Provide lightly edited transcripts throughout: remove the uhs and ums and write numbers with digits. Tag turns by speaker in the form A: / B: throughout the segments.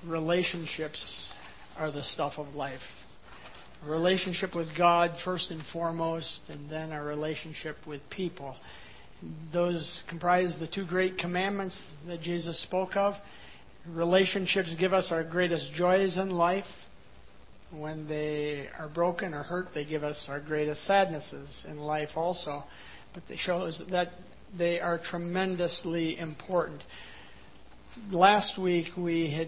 A: relationships are the stuff of life. A relationship with God first and foremost, and then our relationship with people. Those comprise the two great commandments that Jesus spoke of. Relationships give us our greatest joys in life. When they are broken or hurt, they give us our greatest sadnesses in life also. But they show us that they are tremendously important. Last week we had,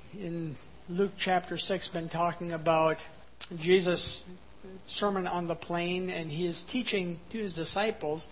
A: in Luke chapter 6, been talking about Jesus' Sermon on the Plain, and he is teaching to his disciples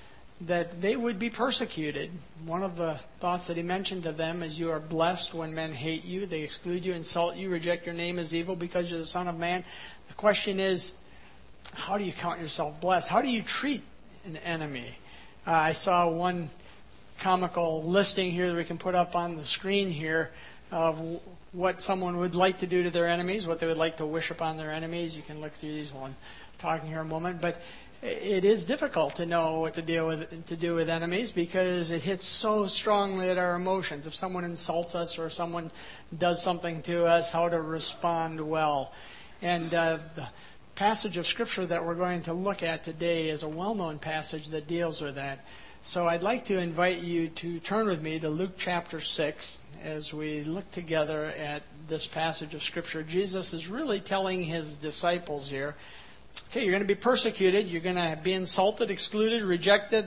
A: that they would be persecuted. One of the thoughts that he mentioned to them is, you are blessed when men hate you, they exclude you, insult you, reject your name as evil because you're the Son of Man. The question is, how do you count yourself blessed? How do you treat an enemy? I saw one comical listing here that we can put up on the screen here of what someone would like to do to their enemies, what they would like to wish upon their enemies. You can look through these while I'm talking here a moment. But it is difficult to know what to do with enemies, because it hits so strongly at our emotions. If someone insults us or someone does something to us, how to respond well. And the passage of Scripture that we're going to look at today is a well-known passage that deals with that. So I'd like to invite you to turn with me to Luke chapter 6 as we look together at this passage of Scripture. Jesus is really telling his disciples here, okay, you're going to be persecuted, you're going to be insulted, excluded, rejected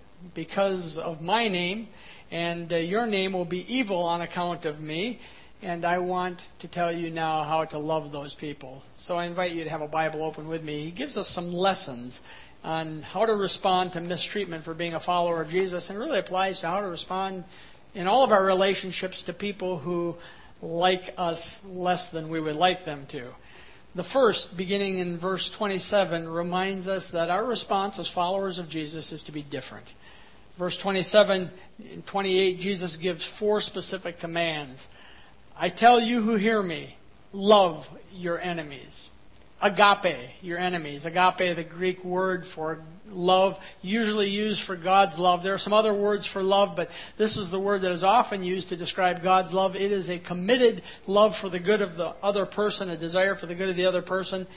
A: because of my name, and your name will be evil on account of me, and I want to tell you now how to love those people. So I invite you to have a Bible open with me. He gives us some lessons on how to respond to mistreatment for being a follower of Jesus, and really applies to how to respond in all of our relationships to people who like us less than we would like them to. The first, beginning in verse 27, reminds us that our response as followers of Jesus is to be different. Verse 27 and 28, Jesus gives 4 specific commands. I tell you who hear me, love your enemies. Agape, your enemies. Agape, the Greek word for love, usually used for God's love. There are some other words for love, but this is the word that is often used to describe God's love. It is a committed love for the good of the other person, a desire for the good of the other person.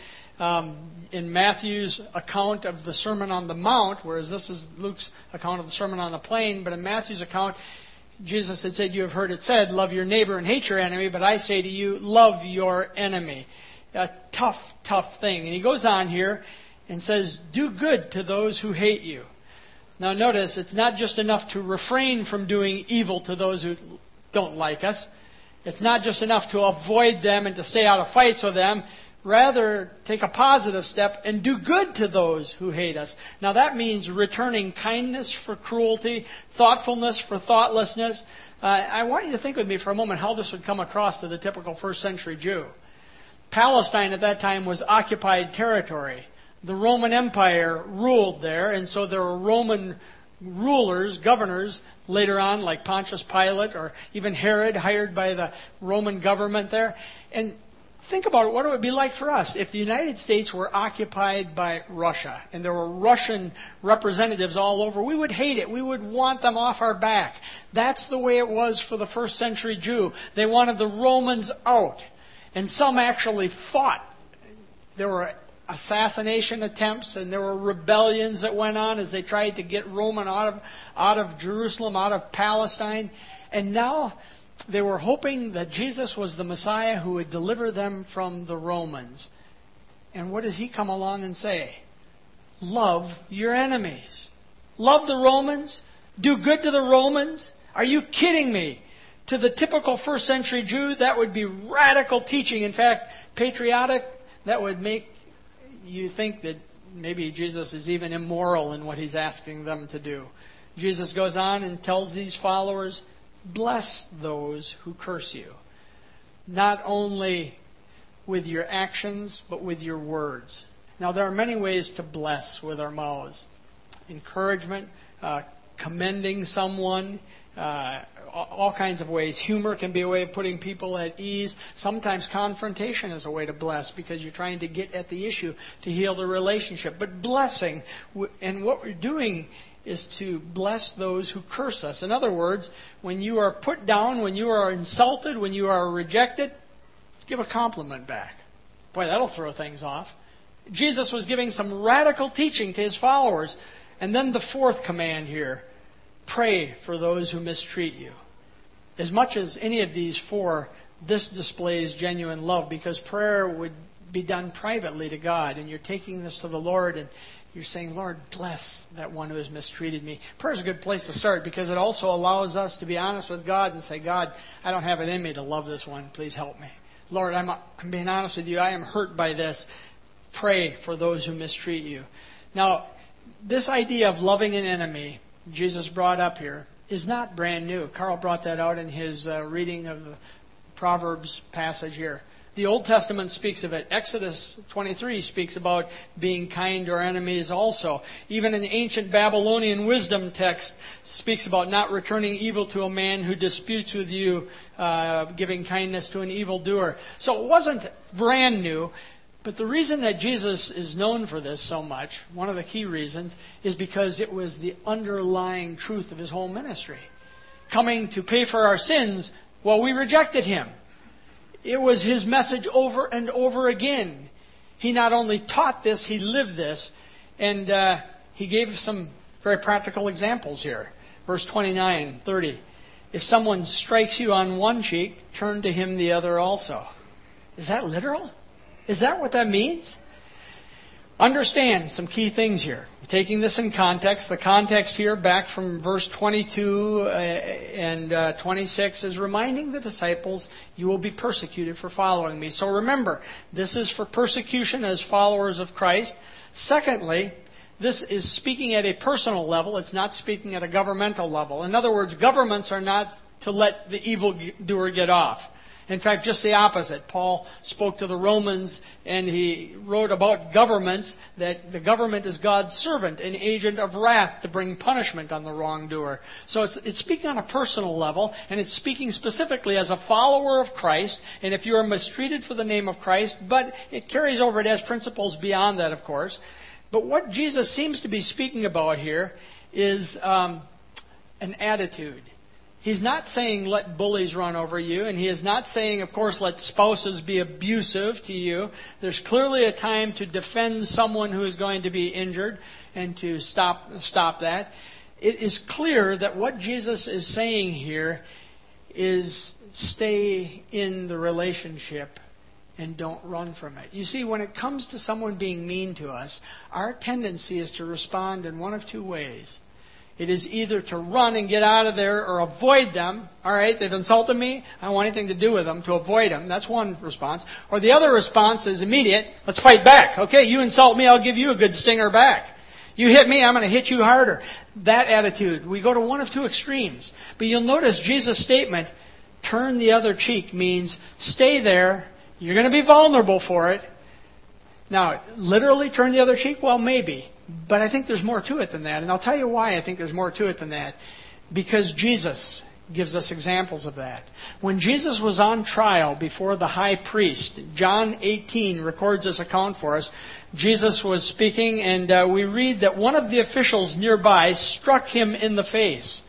A: In Matthew's account of the Sermon on the Mount, whereas this is Luke's account of the Sermon on the Plain, but in Matthew's account, Jesus had said, you have heard it said, love your neighbor and hate your enemy, but I say to you, love your enemy. A tough thing. And he goes on here and says, do good to those who hate you. Now notice, it's not just enough to refrain from doing evil to those who don't like us. It's not just enough to avoid them and to stay out of fights with them. Rather, take a positive step and do good to those who hate us. Now that means returning kindness for cruelty, thoughtfulness for thoughtlessness. I want you to think with me for a moment how this would come across to the typical first century Jew. Palestine at that time was occupied territory. The Roman Empire ruled there, and so there were Roman rulers, governors, later on, like Pontius Pilate or even Herod, hired by the Roman government there. And think about it, what it would be like for us if the United States were occupied by Russia and there were Russian representatives all over. We would hate it. We would want them off our back. That's the way it was for the first century Jew. They wanted the Romans out. And some actually fought. There were assassination attempts and there were rebellions that went on as they tried to get Rome out of Jerusalem, out of Palestine. And now they were hoping that Jesus was the Messiah who would deliver them from the Romans. And what does he come along and say? Love your enemies. Love the Romans? Do good to the Romans? Are you kidding me? To the typical first century Jew, that would be radical teaching. In fact, patriotic, that would make you think that maybe Jesus is even immoral in what he's asking them to do. Jesus goes on and tells these followers, bless those who curse you. Not only with your actions, but with your words. Now, there are many ways to bless with our mouths. Encouragement, commending someone, all kinds of ways. Humor can be a way of putting people at ease. Sometimes confrontation is a way to bless because you're trying to get at the issue to heal the relationship. But blessing, and what we're doing is to bless those who curse us. In other words, when you are put down, when you are insulted, when you are rejected, give a compliment back. Boy, that'll throw things off. Jesus was giving some radical teaching to his followers. And then the fourth command here, pray for those who mistreat you. As much as any of these four, this displays genuine love, because prayer would be done privately to God, and you're taking this to the Lord and you're saying, Lord, bless that one who has mistreated me. Prayer is a good place to start, because it also allows us to be honest with God and say, God, I don't have it in me to love this one. Please help me. Lord, I'm being honest with you. I am hurt by this. Pray for those who mistreat you. Now, this idea of loving an enemy Jesus brought up here is not brand new. Carl brought that out in his reading of the Proverbs passage here. The Old Testament speaks of it. Exodus 23 speaks about being kind to our enemies also. Even an ancient Babylonian wisdom text speaks about not returning evil to a man who disputes with you, giving kindness to an evildoer. So it wasn't brand new. But the reason that Jesus is known for this so much, one of the key reasons, is because it was the underlying truth of his whole ministry. Coming to pay for our sins while we rejected him. It was his message over and over again. He not only taught this, he lived this. And he gave some very practical examples here. Verse 29, 30. If someone strikes you on one cheek, turn to him the other also. Is that literal? Is that what that means? Understand some key things here. Taking this in context, the context here back from verse 22 and 26 is reminding the disciples, you will be persecuted for following me. So remember, this is for persecution as followers of Christ. Secondly, this is speaking at a personal level. It's not speaking at a governmental level. In other words, governments are not to let the evildoer get off. In fact, just the opposite. Paul spoke to the Romans and he wrote about governments, that the government is God's servant, an agent of wrath to bring punishment on the wrongdoer. So it's speaking on a personal level, and it's speaking specifically as a follower of Christ. And if you are mistreated for the name of Christ, but it carries over, it has principles beyond that, of course. But what Jesus seems to be speaking about here is an attitude. He's not saying let bullies run over you, and he is not saying, of course, let spouses be abusive to you. There's clearly a time to defend someone who is going to be injured and to stop that. It is clear that what Jesus is saying here is stay in the relationship and don't run from it. You see, when it comes to someone being mean to us, our tendency is to respond in one of two ways. It is either to run and get out of there or avoid them. All right, they've insulted me. I don't want anything to do with them, to avoid them. That's one response. Or the other response is immediate. Let's fight back. Okay, you insult me, I'll give you a good stinger back. You hit me, I'm going to hit you harder. That attitude. We go to one of two extremes. But you'll notice Jesus' statement, turn the other cheek, means stay there. You're going to be vulnerable for it. Now, literally turn the other cheek? Well, maybe. But I think there's more to it than that. And I'll tell you why I think there's more to it than that. Because Jesus gives us examples of that. When Jesus was on trial before the high priest, John 18 records this account for us. Jesus was speaking, and we read that one of the officials nearby struck him in the face.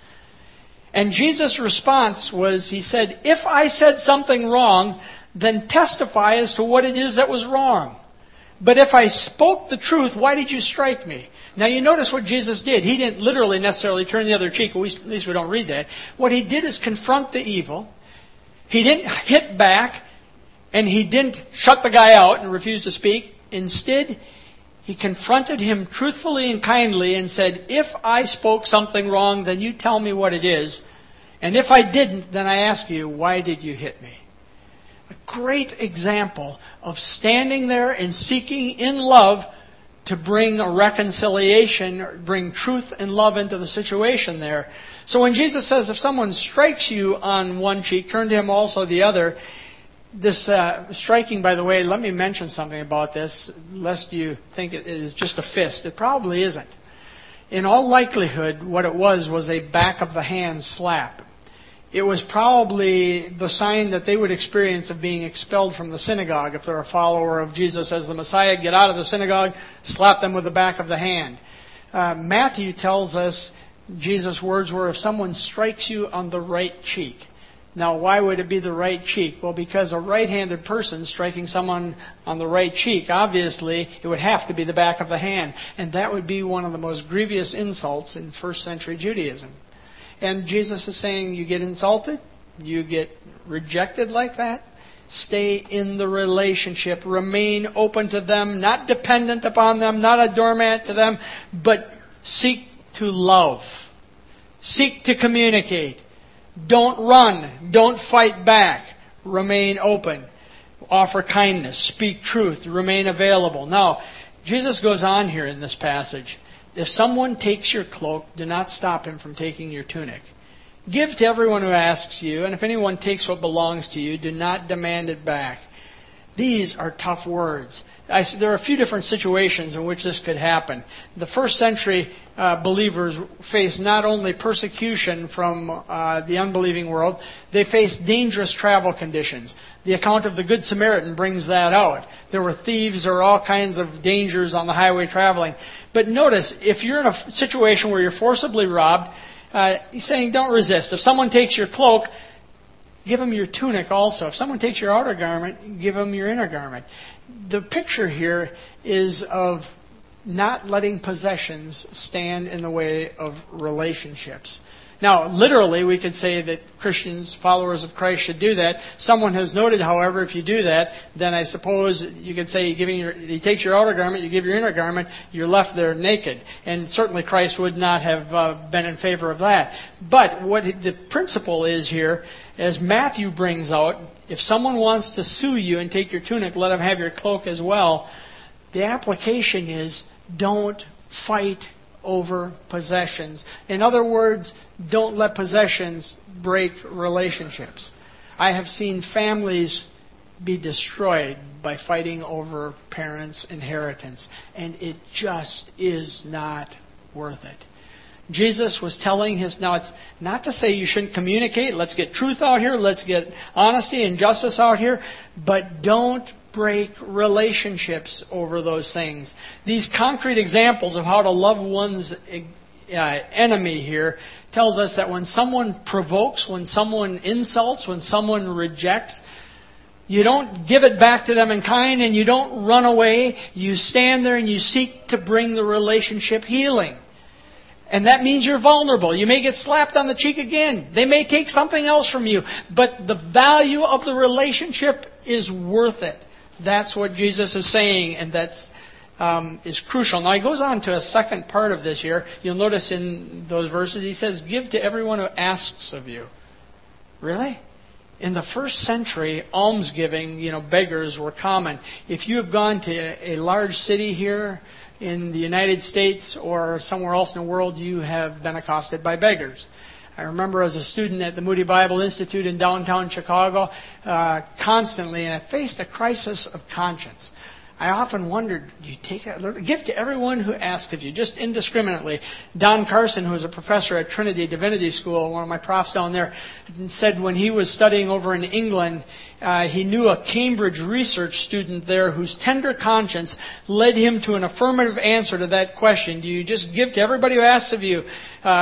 A: And Jesus' response was, he said, if I said something wrong, then testify as to what it is that was wrong. But if I spoke the truth, why did you strike me? Now you notice what Jesus did. He didn't literally necessarily turn the other cheek. At least we don't read that. What he did is confront the evil. He didn't hit back. And he didn't shut the guy out and refuse to speak. Instead, he confronted him truthfully and kindly and said, if I spoke something wrong, then you tell me what it is. And if I didn't, then I ask you, why did you hit me? A great example of standing there and seeking in love to bring a reconciliation, or bring truth and love into the situation there. So when Jesus says, if someone strikes you on one cheek, turn to him also the other. This striking, by the way, let me mention something about this, lest you think it is just a fist. It probably isn't. In all likelihood, what it was a back of the hand slap. It was probably the sign that they would experience of being expelled from the synagogue. If they're a follower of Jesus as the Messiah, get out of the synagogue, slap them with the back of the hand. Matthew tells us, Jesus' words were, if someone strikes you on the right cheek. Now, why would it be the right cheek? Well, because a right-handed person striking someone on the right cheek, obviously, it would have to be the back of the hand. And that would be one of the most grievous insults in first century Judaism. And Jesus is saying, you get insulted, you get rejected like that, stay in the relationship, remain open to them, not dependent upon them, not a doormat to them, but seek to love. Seek to communicate. Don't run. Don't fight back. Remain open. Offer kindness. Speak truth. Remain available. Now, Jesus goes on here in this passage. If someone takes your cloak, do not stop him from taking your tunic. Give to everyone who asks you, and if anyone takes what belongs to you, do not demand it back. These are tough words. There are a few different situations in which this could happen. The first century believers faced not only persecution from the unbelieving world, they faced dangerous travel conditions. The account of the Good Samaritan brings that out. There were thieves, there were all kinds of dangers on the highway traveling. But notice, if you're in a situation where you're forcibly robbed, he's saying don't resist. If someone takes your cloak, give them your tunic also. If someone takes your outer garment, give them your inner garment. The picture here is of not letting possessions stand in the way of relationships. Now, literally, we could say that Christians, followers of Christ, should do that. Someone has noted, however, if you do that, then I suppose you could say he takes your outer garment, you give your inner garment, you're left there naked. And certainly Christ would not have been in favor of that. But what the principle is here, as Matthew brings out, if someone wants to sue you and take your tunic, let him have your cloak as well. The application is don't fight over possessions. In other words, don't let possessions break relationships. I have seen families be destroyed by fighting over parents' inheritance, and it just is not worth it. Jesus was telling now it's not to say you shouldn't communicate, let's get truth out here, let's get honesty and justice out here, but don't break relationships over those things. These concrete examples of how to love one's enemy here tells us that when someone provokes, when someone insults, when someone rejects, you don't give it back to them in kind and you don't run away. You stand there and you seek to bring the relationship healing. And that means you're vulnerable. You may get slapped on the cheek again. They may take something else from you. But the value of the relationship is worth it. That's what Jesus is saying, and that's is crucial. Now he goes on to a second part of this here. You'll notice in those verses he says, give to everyone who asks of you. Really? In the first century, almsgiving, beggars were common. If you have gone to a large city here in the United States or somewhere else in the world, you have been accosted by beggars. I remember as a student at the Moody Bible Institute in downtown Chicago, constantly, and I faced a crisis of conscience. I often wondered, do you give to everyone who asks of you, just indiscriminately. Don Carson, who was a professor at Trinity Divinity School, one of my profs down there, said when he was studying over in England, he knew a Cambridge research student there whose tender conscience led him to an affirmative answer to that question. Do you just give to everybody who asks of you?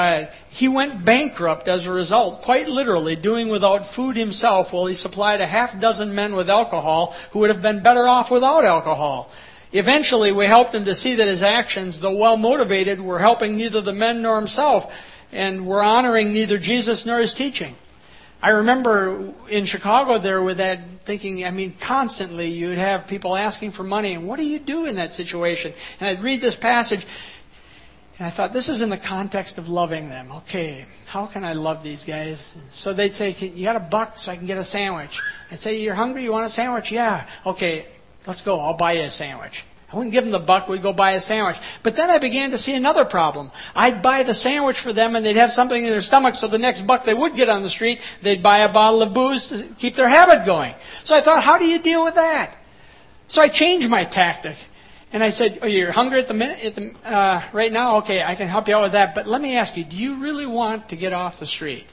A: He went bankrupt as a result, quite literally, doing without food himself while he supplied a half dozen men with alcohol who would have been better off without alcohol. Eventually, we helped him to see that his actions, though well motivated, were helping neither the men nor himself, and were honoring neither Jesus nor his teaching. I remember in Chicago there with that thinking, constantly you would have people asking for money, and what do you do in that situation? And I'd read this passage, and I thought, this is in the context of loving them. Okay, how can I love these guys? So they'd say, you got $1 so I can get a sandwich. I'd say, you're hungry, you want a sandwich? Yeah. Okay, let's go, I'll buy you a sandwich. I wouldn't give them the $1, we'd go buy a sandwich. But then I began to see another problem. I'd buy the sandwich for them and they'd have something in their stomach, so the next $1 they would get on the street, they'd buy a bottle of booze to keep their habit going. So I thought, how do you deal with that? So I changed my tactic. And I said, oh, you're hungry at the minute, right now? Okay, I can help you out with that. But let me ask you, do you really want to get off the street?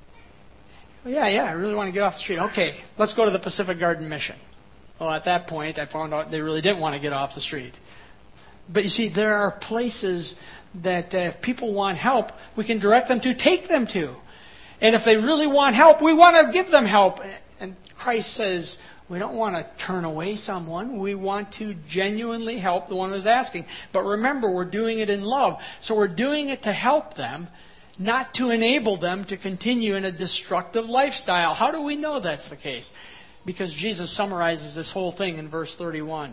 A: Well, yeah, I really want to get off the street. Okay, let's go to the Pacific Garden Mission. Well, at that point, I found out they really didn't want to get off the street. But you see, there are places that if people want help, we can direct them to, take them to. And if they really want help, we want to give them help. And Christ says, we don't want to turn away someone. We want to genuinely help the one who's asking. But remember, we're doing it in love. So we're doing it to help them, not to enable them to continue in a destructive lifestyle. How do we know that's the case? Because Jesus summarizes this whole thing in verse 31.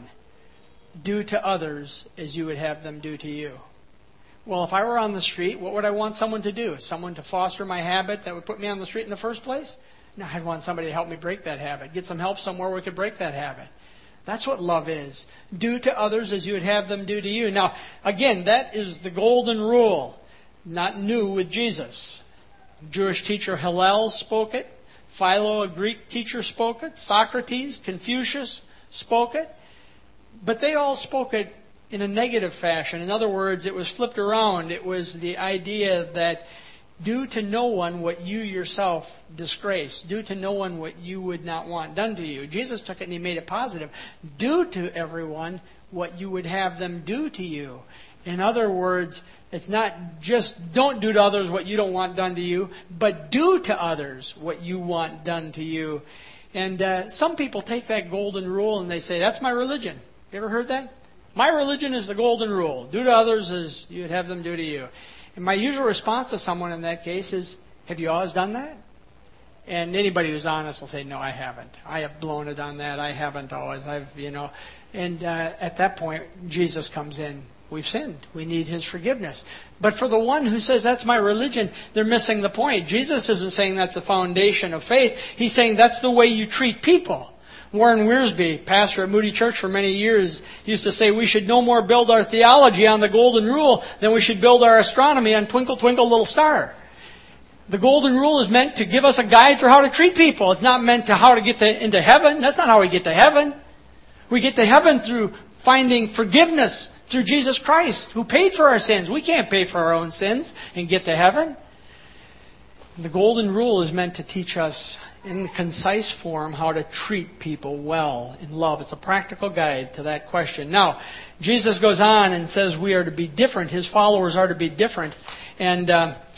A: Do to others as you would have them do to you. Well, if I were on the street, what would I want someone to do? Someone to foster my habit that would put me on the street in the first place? No, I'd want somebody to help me break that habit. Get some help somewhere where we could break that habit. That's what love is. Do to others as you would have them do to you. Now, again, that is the golden rule. Not new with Jesus. Jewish teacher Hillel spoke it. Philo, a Greek teacher, spoke it. Socrates, Confucius spoke it. But they all spoke it in a negative fashion. In other words, it was flipped around. It was the idea that do to no one what you yourself disgrace. Do to no one what you would not want done to you. Jesus took it and he made it positive. Do to everyone what you would have them do to you. In other words, it's not just don't do to others what you don't want done to you, but do to others what you want done to you. And some people take that golden rule and they say, that's my religion. You ever heard that? My religion is the golden rule. Do to others as you'd have them do to you. And my usual response to someone in that case is, have you always done that? And anybody who's honest will say, no, I haven't. I have blown it on that. I haven't always. And at that point, Jesus comes in. We've sinned. We need His forgiveness. But for the one who says, that's my religion, they're missing the point. Jesus isn't saying that's the foundation of faith. He's saying that's the way you treat people. Warren Wiersbe, pastor at Moody Church for many years, used to say we should no more build our theology on the golden rule than we should build our astronomy on Twinkle, Twinkle, Little Star. The golden rule is meant to give us a guide for how to treat people. It's not meant to how to get into heaven. That's not how we get to heaven. We get to heaven through finding forgiveness through Jesus Christ, who paid for our sins. We can't pay for our own sins and get to heaven. The golden rule is meant to teach us in concise form how to treat people well in love. It's a practical guide to that question. Now, Jesus goes on and says we are to be different. His followers are to be different. And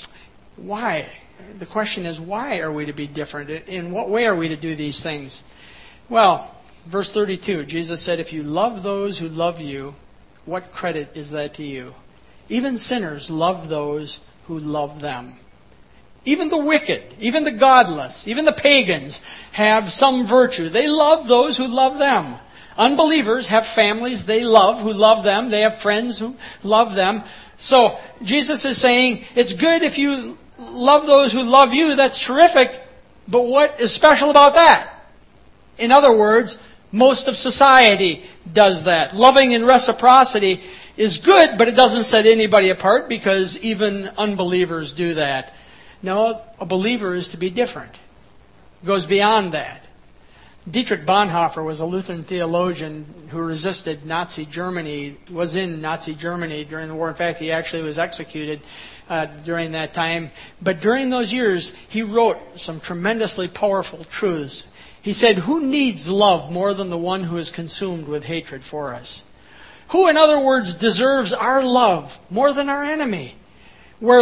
A: why? The question is, why are we to be different? In what way are we to do these things? Well, verse 32, Jesus said, if you love those who love you, what credit is that to you? Even sinners love those who love them. Even the wicked, even the godless, even the pagans have some virtue. They love those who love them. Unbelievers have families they love who love them. They have friends who love them. So Jesus is saying, it's good if you love those who love you. That's terrific. But what is special about that? In other words, most of society does that. Loving in reciprocity is good, but it doesn't set anybody apart because even unbelievers do that. No, a believer is to be different. It goes beyond that. Dietrich Bonhoeffer was a Lutheran theologian who resisted Nazi Germany, was in Nazi Germany during the war. In fact, he actually was executed during that time. But during those years, he wrote some tremendously powerful truths. He said, who needs love more than the one who is consumed with hatred for us? Who, in other words, deserves our love more than our enemy? Where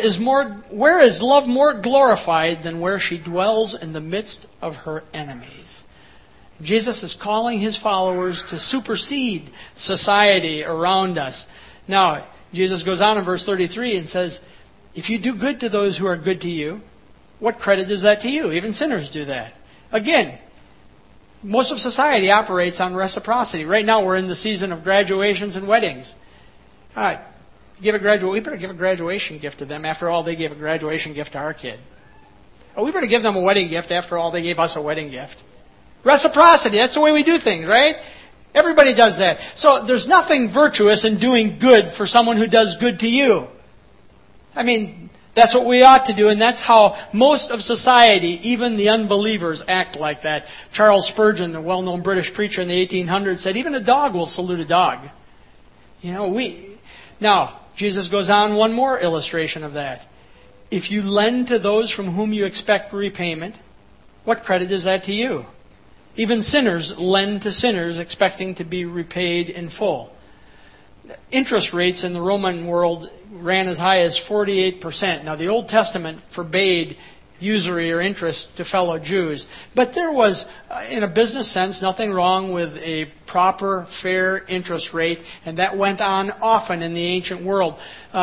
A: is love more glorified than where she dwells in the midst of her enemies? Jesus is calling His followers to supersede society around us. Now, Jesus goes on in verse 33 and says, if you do good to those who are good to you, what credit is that to you? Even sinners do that. Again, most of society operates on reciprocity. Right now we're in the season of graduations and weddings. We better give a graduation gift to them. After all, they gave a graduation gift to our kid. We better give them a wedding gift. After all, they gave us a wedding gift. Reciprocity, that's the way we do things, right? Everybody does that. So there's nothing virtuous in doing good for someone who does good to you. I mean, that's what we ought to do, and that's how most of society, even the unbelievers, act like that. Charles Spurgeon, the well-known British preacher in the 1800s, said, even a dog will salute a dog. Now, Jesus goes on one more illustration of that. If you lend to those from whom you expect repayment, what credit is that to you? Even sinners lend to sinners expecting to be repaid in full. interest rates in the Roman world ran as high as 48%. Now, the Old Testament forbade usury or interest to fellow Jews. But there was, in a business sense, nothing wrong with a proper, fair interest rate, and that went on often in the ancient world.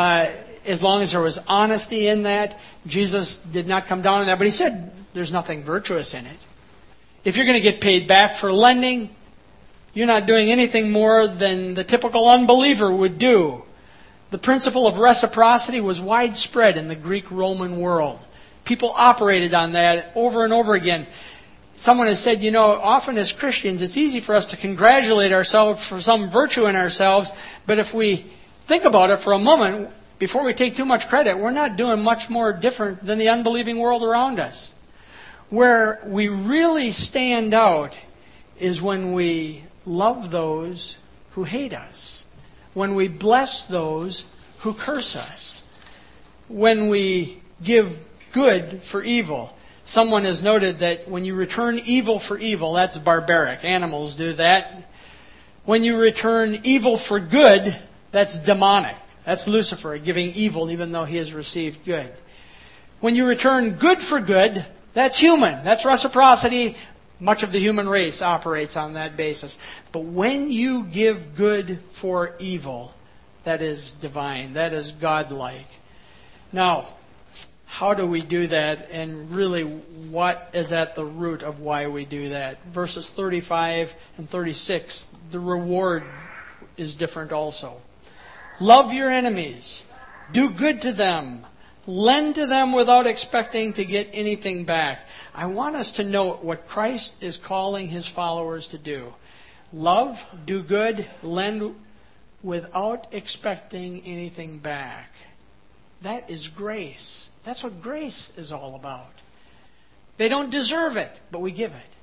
A: As long as there was honesty in that, Jesus did not come down on that. But he said there's nothing virtuous in it. If you're going to get paid back for lending, you're not doing anything more than the typical unbeliever would do. The principle of reciprocity was widespread in the Greek-Roman world. People operated on that over and over again. Someone has said, often as Christians, it's easy for us to congratulate ourselves for some virtue in ourselves, but if we think about it for a moment, before we take too much credit, we're not doing much more different than the unbelieving world around us. Where we really stand out is when we love those who hate us, when we bless those who curse us, when we give good for evil. Someone has noted that when you return evil for evil, that's barbaric. Animals do that. When you return evil for good, that's demonic. That's Lucifer giving evil even though he has received good. When you return good for good, that's human. That's reciprocity. Much of the human race operates on that basis. But when you give good for evil, that is divine. That is godlike. Now, how do we do that? And really, what is at the root of why we do that? Verses 35 and 36, the reward is different also. Love your enemies. Do good to them. Lend to them without expecting to get anything back. I want us to note what Christ is calling his followers to do. Love, do good, lend without expecting anything back. That is grace. That's what grace is all about. They don't deserve it, but we give it.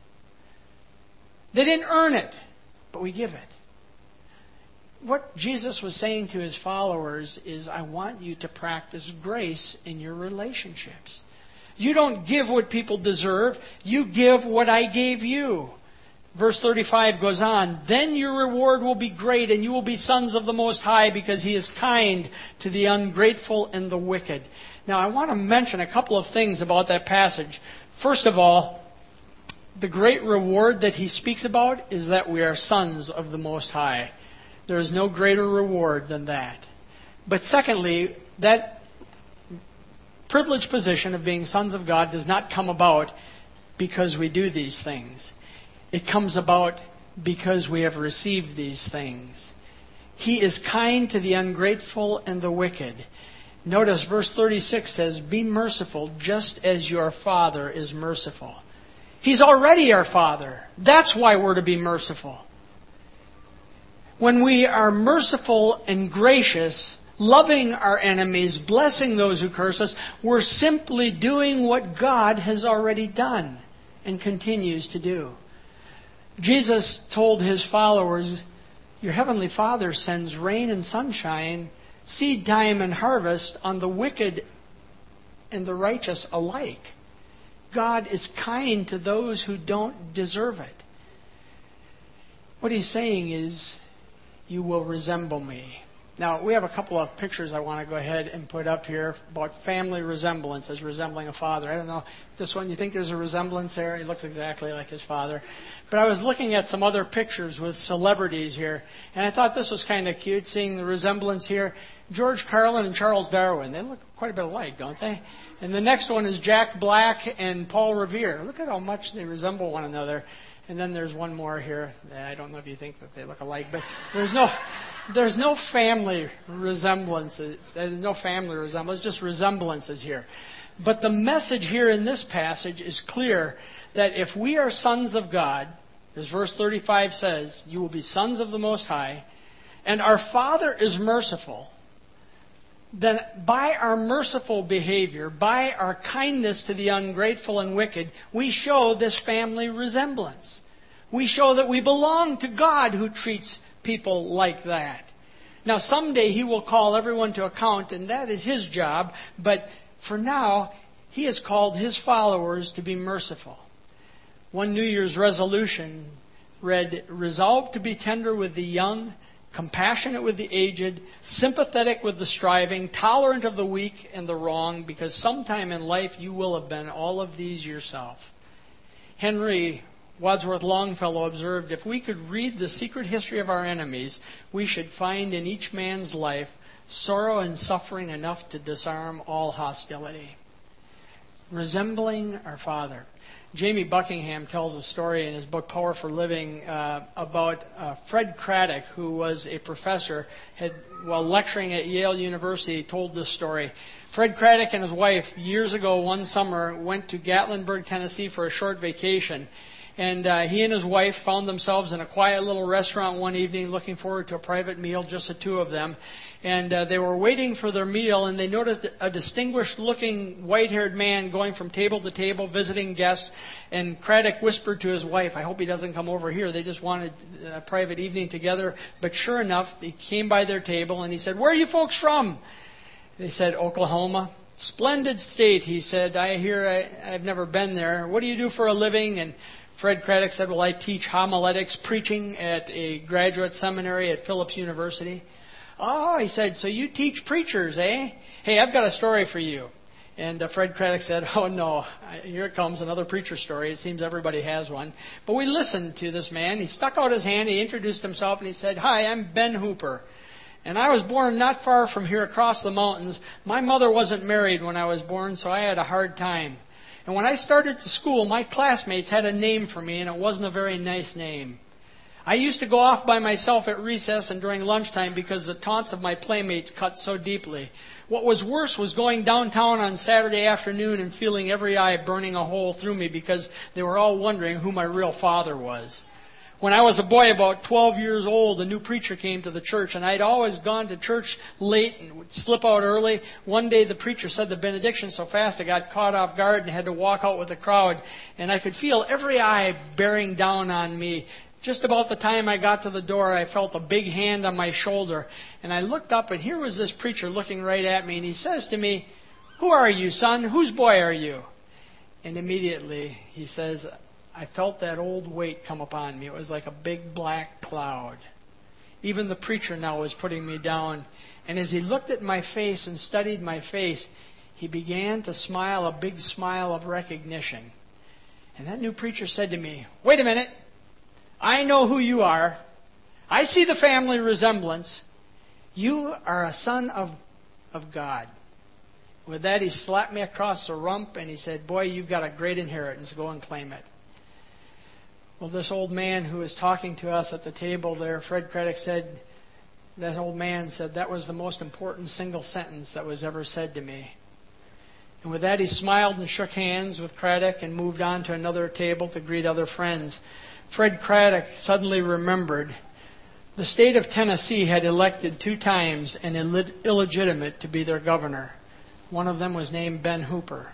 A: They didn't earn it, but we give it. What Jesus was saying to his followers is, I want you to practice grace in your relationships. You don't give what people deserve. You give what I gave you. Verse 35 goes on, then your reward will be great, and you will be sons of the Most High, because he is kind to the ungrateful and the wicked. Now, I want to mention a couple of things about that passage. First of all, the great reward that he speaks about is that we are sons of the Most High. There is no greater reward than that. But secondly, that privileged position of being sons of God does not come about because we do these things. It comes about because we have received these things. He is kind to the ungrateful and the wicked. Notice verse 36 says, be merciful just as your Father is merciful. He's already our Father. That's why we're to be merciful. When we are merciful and gracious, loving our enemies, blessing those who curse us, we're simply doing what God has already done and continues to do. Jesus told his followers, your heavenly Father sends rain and sunshine, seed time and harvest on the wicked and the righteous alike. God is kind to those who don't deserve it. What he's saying is, you will resemble me. Now, we have a couple of pictures I want to go ahead and put up here about family resemblance as resembling a father. I don't know, this one, you think there's a resemblance there? He looks exactly like his father. But I was looking at some other pictures with celebrities here, and I thought this was kind of cute, seeing the resemblance here. George Carlin and Charles Darwin, they look quite a bit alike, don't they? And the next one is Jack Black and Paul Revere. Look at how much they resemble one another. And then there's one more here. I don't know if you think that they look alike, but there's no family resemblances. There's no family resemblance, just resemblances here. But the message here in this passage is clear that if we are sons of God, as verse 35 says, you will be sons of the Most High, and our Father is merciful, then by our merciful behavior, by our kindness to the ungrateful and wicked, we show this family resemblance. We show that we belong to God who treats people like that. Now, someday he will call everyone to account, and that is his job. But for now, he has called his followers to be merciful. One New Year's resolution read, resolve to be tender with the young, compassionate with the aged, sympathetic with the striving, tolerant of the weak and the wrong, because sometime in life you will have been all of these yourself. Henry Wadsworth Longfellow observed, if we could read the secret history of our enemies, we should find in each man's life sorrow and suffering enough to disarm all hostility. Resembling our Father. Jamie Buckingham tells a story in his book Power for Living about Fred Craddock, who was a professor, while lecturing at Yale University, told this story. Fred Craddock and his wife, years ago one summer, went to Gatlinburg, Tennessee for a short vacation. And he and his wife found themselves in a quiet little restaurant one evening, looking forward to a private meal, just the two of them. And they were waiting for their meal, and they noticed a distinguished-looking, white-haired man going from table to table, visiting guests. And Craddock whispered to his wife, I hope he doesn't come over here. They just wanted a private evening together. But sure enough, he came by their table, and he said, where are you folks from? They said, Oklahoma. Splendid state, he said. I hear I've never been there. What do you do for a living? And Fred Craddock said, well, I teach homiletics, preaching at a graduate seminary at Phillips University. Oh, he said, so you teach preachers, eh? Hey, I've got a story for you. And Fred Craddock said, oh no, here it comes, another preacher story. It seems everybody has one. But we listened to this man. He stuck out his hand, he introduced himself, and he said, hi, I'm Ben Hooper. And I was born not far from here across the mountains. My mother wasn't married when I was born, so I had a hard time. And when I started to school, my classmates had a name for me, and it wasn't a very nice name. I used to go off by myself at recess and during lunchtime because the taunts of my playmates cut so deeply. What was worse was going downtown on Saturday afternoon and feeling every eye burning a hole through me because they were all wondering who my real father was. When I was a boy, about 12 years old, a new preacher came to the church, and I'd always gone to church late and would slip out early. One day the preacher said the benediction so fast I got caught off guard and had to walk out with the crowd, and I could feel every eye bearing down on me. Just about the time I got to the door, I felt a big hand on my shoulder, and I looked up, and here was this preacher looking right at me, and he says to me, who are you, son? Whose boy are you? And immediately he says, I felt that old weight come upon me. It was like a big black cloud. Even the preacher now was putting me down. And as he looked at my face and studied my face, he began to smile a big smile of recognition. And that new preacher said to me, wait a minute. I know who you are. I see the family resemblance. You are a son of God. With that, he slapped me across the rump and he said, boy, you've got a great inheritance. Go and claim it. Well, this old man who was talking to us at the table there, Fred Craddock said, that old man said, that was the most important single sentence that was ever said to me. And with that, he smiled and shook hands with Craddock and moved on to another table to greet other friends. Fred Craddock suddenly remembered the state of Tennessee had elected 2 times an illegitimate to be their governor. One of them was named Ben Hooper.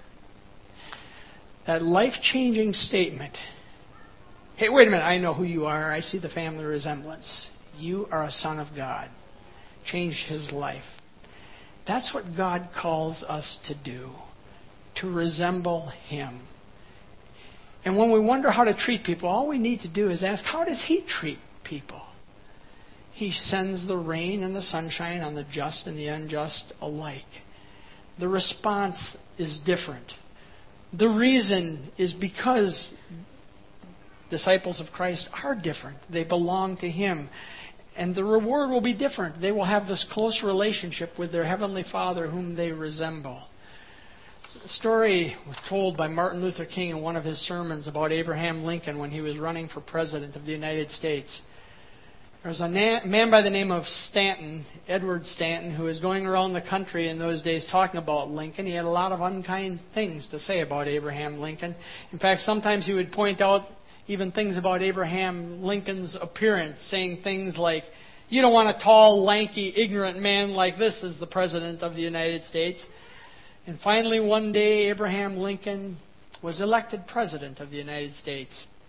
A: That life-changing statement, hey, wait a minute, I know who you are. I see the family resemblance. You are a son of God. Changed his life. That's what God calls us to do, to resemble him. And when we wonder how to treat people, all we need to do is ask, how does he treat people? He sends the rain and the sunshine on the just and the unjust alike. The response is different. The reason is because disciples of Christ are different. They belong to him. And the reward will be different. They will have this close relationship with their Heavenly Father whom they resemble. The story was told by Martin Luther King in one of his sermons about Abraham Lincoln when he was running for President of the United States. There was a man by the name of Stanton, Edward Stanton, who was going around the country in those days talking about Lincoln. He had a lot of unkind things to say about Abraham Lincoln. In fact, sometimes he would point out even things about Abraham Lincoln's appearance, saying things like, you don't want a tall, lanky, ignorant man like this as the President of the United States. And finally, one day, Abraham Lincoln was elected President of the United States.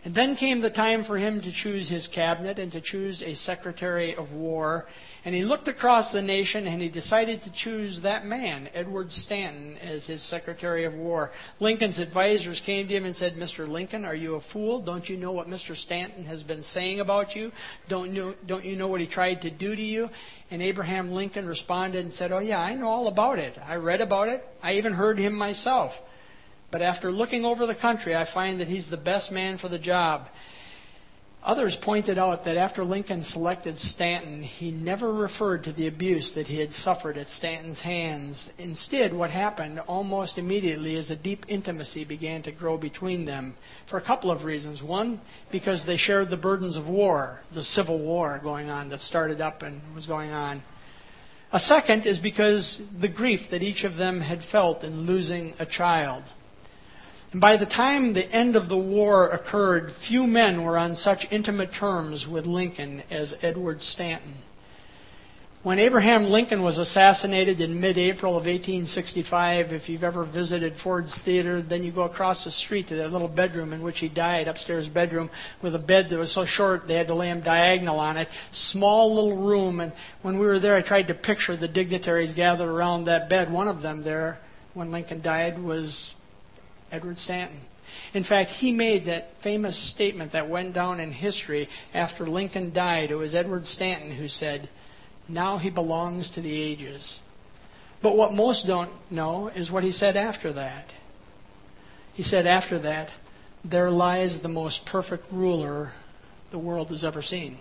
A: And then came the time for him to choose his cabinet and to choose a Secretary of War. And he looked across the nation and he decided to choose that man, Edward Stanton, as his Secretary of War. Lincoln's advisors came to him and said, "Mr. Lincoln, are you a fool? Don't you know what Mr. Stanton has been saying about you? Don't you know what he tried to do to you?" And Abraham Lincoln responded and said, "Oh yeah, I know all about it. I read about it. I even heard him myself. But after looking over the country, I find that he's the best man for the job." Others pointed out that after Lincoln selected Stanton, he never referred to the abuse that he had suffered at Stanton's hands. Instead, what happened almost immediately is a deep intimacy began to grow between them for a couple of reasons. One, because they shared the burdens of war, the Civil War going on that started up and was going on. A second is because the grief that each of them had felt in losing a child. And by the time the end of the war occurred, few men were on such intimate terms with Lincoln as Edward Stanton. When Abraham Lincoln was assassinated in mid-April of 1865, if you've ever visited Ford's Theater, then you go across the street to that little bedroom in which he died, upstairs bedroom, with a bed that was so short they had to lay him diagonal on it. Small little room, and when we were there I tried to picture the dignitaries gathered around that bed. One of them there, when Lincoln died, was Edward Stanton. In fact, he made that famous statement that went down in history after Lincoln died. It was Edward Stanton who said, "Now he belongs to the ages." But what most don't know is what he said after that. He said after that, "There lies the most perfect ruler the world has ever seen."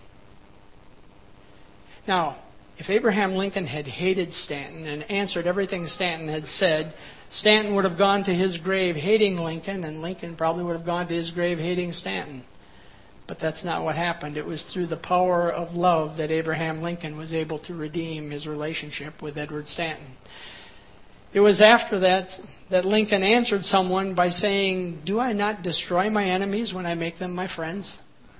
A: Now, if Abraham Lincoln had hated Stanton and answered everything Stanton had said, Stanton would have gone to his grave hating Lincoln, and Lincoln probably would have gone to his grave hating Stanton. But that's not what happened. It was through the power of love that Abraham Lincoln was able to redeem his relationship with Edward Stanton. It was after that Lincoln answered someone by saying, "Do I not destroy my enemies when I make them my friends?"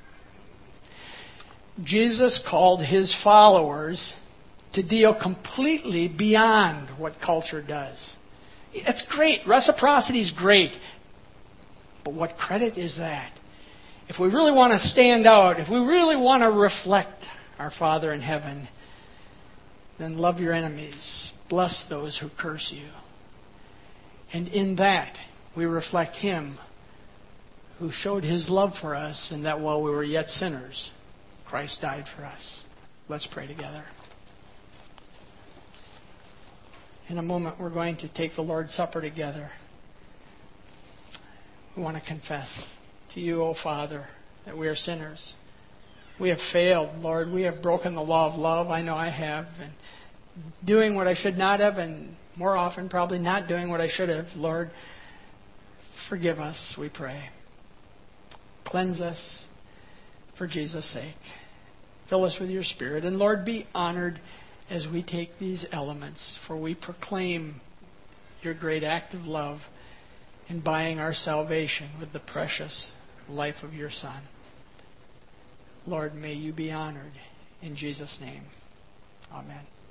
A: Jesus called his followers to deal completely beyond what culture does. It's great. Reciprocity is great. But what credit is that? If we really want to stand out, if we really want to reflect our Father in heaven, then love your enemies. Bless those who curse you. And in that, we reflect Him who showed His love for us, and that while we were yet sinners, Christ died for us. Let's pray together. In a moment, we're going to take the Lord's Supper together. We want to confess to you, O Father, that we are sinners. We have failed, Lord. We have broken the law of love. I know I have. And doing what I should not have, and more often probably not doing what I should have. Lord, forgive us, we pray. Cleanse us for Jesus' sake. Fill us with your Spirit. And Lord, be honored as we take these elements, for we proclaim your great act of love in buying our salvation with the precious life of your Son. Lord, may you be honored. In Jesus' name, amen.